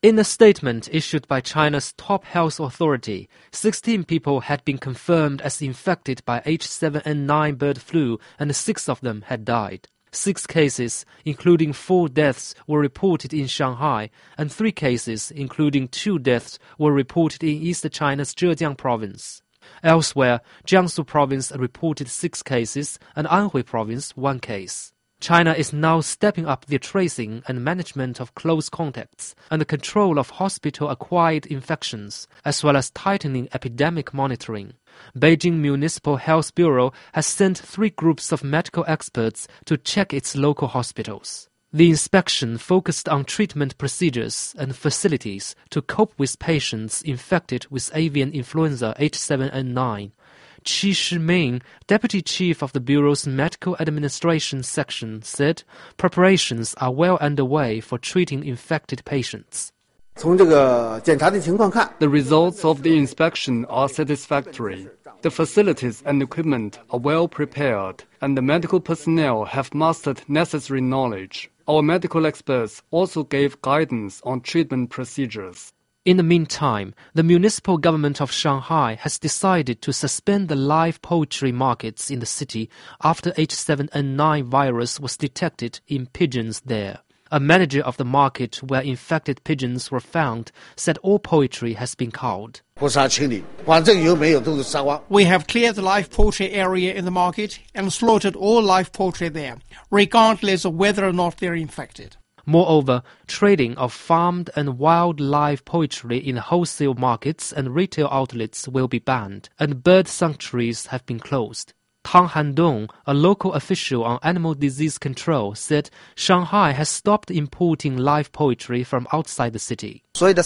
In a statement issued by China's top health authority, 16 people had been confirmed as infected by H7N9 bird flu and 6 of them had died. 6 cases, including 4 deaths, were reported in Shanghai, and 3 cases, including 2 deaths, were reported in East China's Zhejiang province. Elsewhere, Jiangsu province reported 6 cases and Anhui province 1 case. China is now stepping up the tracing and management of close contacts and the control of hospital-acquired infections, as well as tightening epidemic monitoring. Beijing Municipal Health Bureau has sent 3 groups of medical experts to check its local hospitals. The inspection focused on treatment procedures and facilities to cope with patients infected with avian influenza H7N9. Qi Shiming, Deputy Chief of the Bureau's Medical Administration Section, said preparations are well underway for treating infected patients. The results of the inspection are satisfactory. The facilities and equipment are well prepared, and the medical personnel have mastered necessary knowledge. Our medical experts also gave guidance on treatment procedures. In the meantime, the municipal government of Shanghai has decided to suspend the live poultry markets in the city after H7N9 virus was detected in pigeons there. A manager of the market where infected pigeons were found said all poultry has been culled. We have cleared the live poultry area in the market and slaughtered all live poultry there, regardless of whether or not they're infected. Moreover, trading of farmed and wild live poultry in wholesale markets and retail outlets will be banned, and bird sanctuaries have been closed. Tang Handong, a local official on animal disease control, said Shanghai has stopped importing live poultry from outside the city.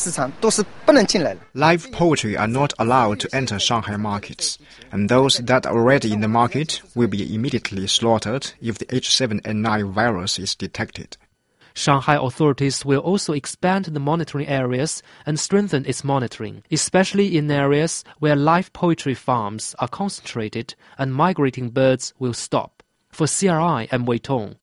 Live poultry are not allowed to enter Shanghai markets, and those that are already in the market will be immediately slaughtered if the H7N9 virus is detected. Shanghai authorities will also expand the monitoring areas and strengthen its monitoring, especially in areas where live poultry farms are concentrated and migrating birds will stop. For CRI, I'm Wei Tong.